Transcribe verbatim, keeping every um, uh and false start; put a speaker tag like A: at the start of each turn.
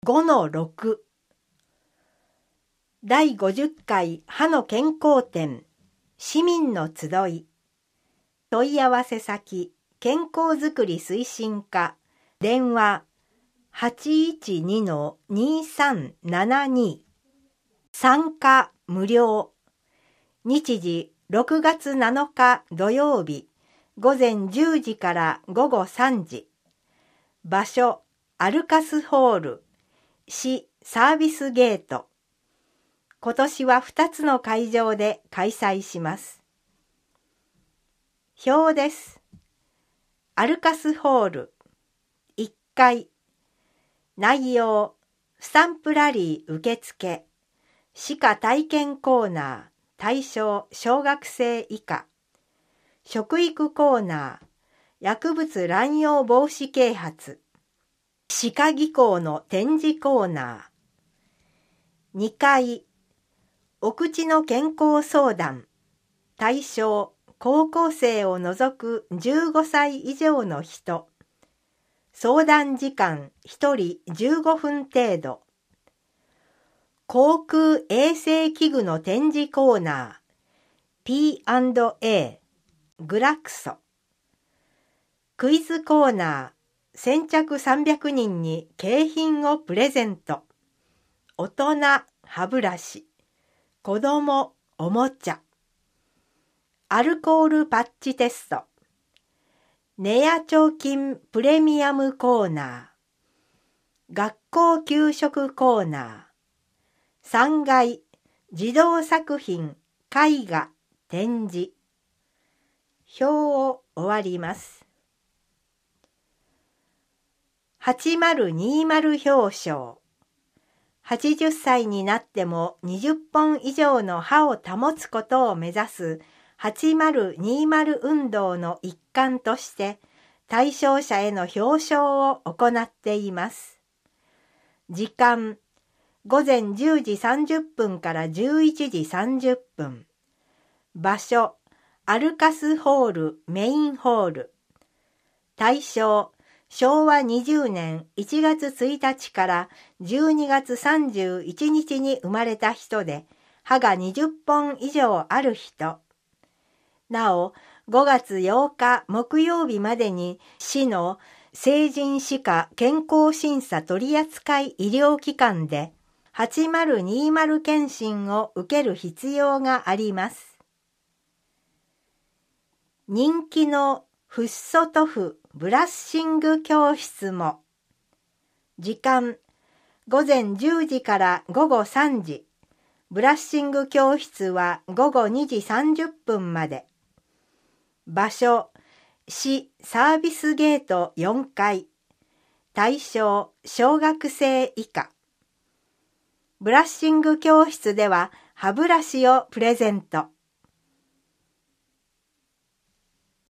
A: ごのろく だいごじゅっかい歯の健康展市民の集い。問い合わせ先健康づくり推進課電話 はちいちにのにさんななに 参加無料。日時ろくがつなのか土曜日ごぜんじゅうじからごごさんじ。場所アルカスホール市サービスゲート。今年はふたつの会場で開催します。表です。アルカスホールいっかい。内容スタンプラリー受付、歯科体験コーナー対象小学生以下、食育コーナー薬物乱用防止啓発、歯科技工の展示コーナー。にかい、お口の健康相談対象高校生を除くじゅうごさい以上の人、相談時間ひとりじゅうごふん程度。航空衛生器具の展示コーナー ピーアンドエー グラクソ。クイズコーナー先着さんびゃくにんに景品をプレゼント。大人歯ブラシ、子供おもちゃ。アルコールパッチテスト。ネヤ貯金プレミアムコーナー。学校給食コーナー。さんがい児童作品絵画展示。表を終わります。はちまるにまる表彰。はちじゅっさいになってもにじゅっぽん以上の歯を保つことを目指すはちまるにまる運動の一環として対象者への表彰を行っています。時間ごぜんじゅうじさんじゅっぷんからじゅういちじさんじゅっぷん。場所アルカスホールメインホール。対象しょうわにじゅうねんいちがつついたちからじゅうにがつさんじゅういちにちに生まれた人で歯がにじゅっぽん以上ある人。なおごがつようか木曜日までに市の成人歯科健康審査取扱医療機関ではちまるにまる検診を受ける必要があります。人気のフッ素塗布ブラッシング教室も。時間ごぜんじゅうじからごごさんじ。ブラッシング教室はごごにじさんじゅっぷんまで。場所市サービスゲートよんかい。対象小学生以下。ブラッシング教室では歯ブラシをプレゼント。